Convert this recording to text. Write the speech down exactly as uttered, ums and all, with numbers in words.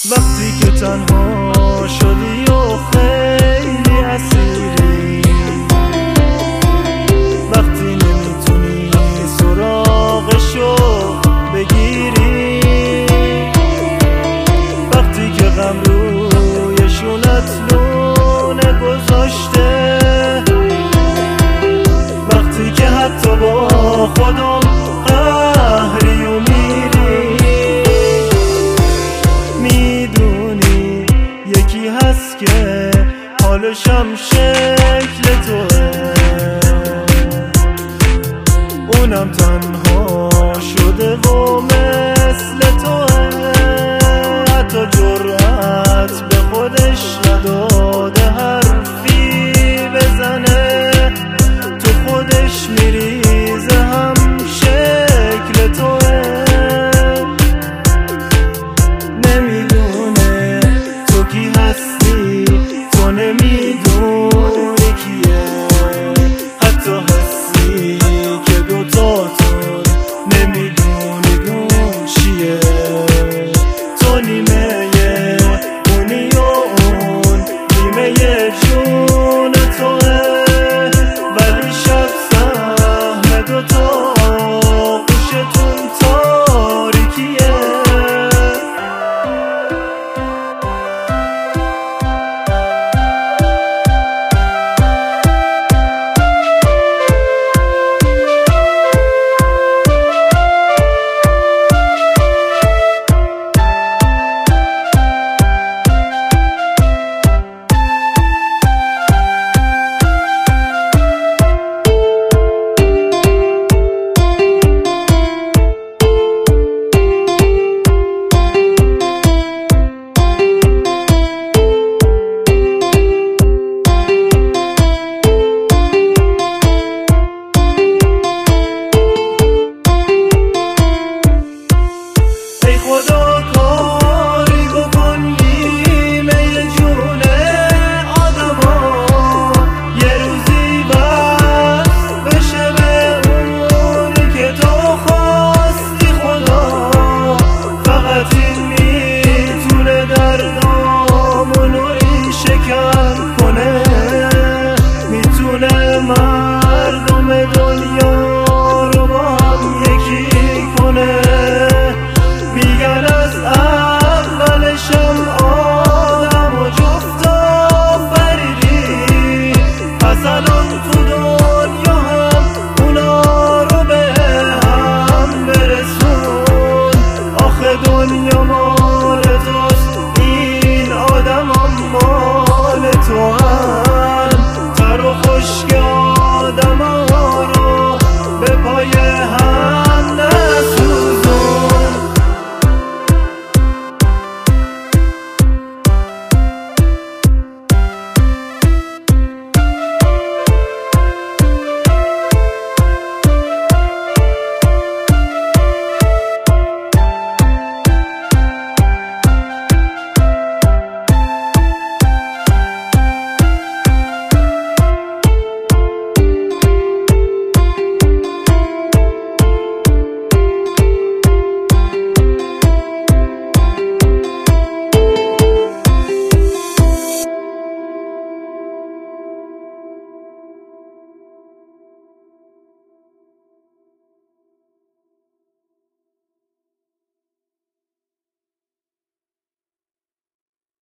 وقتی که تنها شدی و خیلی اسیری، وقتی نمیتونی سراغشو بگیری، وقتی که غم روی شونت لونه گذاشته، وقتی که حتی با خودم قهری و میری، میدونی یکی هست که حالشم شکل توه، اونم تنها شده و مثل توه، حتی جرأت به خودش نداده حرفی بزنه، تو خودش میریزه هم شکل توه، نمیدونه تو کی هستی، تو نمیدونی کیه، حتی هستی که دوتاتون نمیدونید اون چیه، تو نیمه اونی و اون نیمه جون توه، ولی شب سهم دوتا آغوشتون تاریکیه. خدا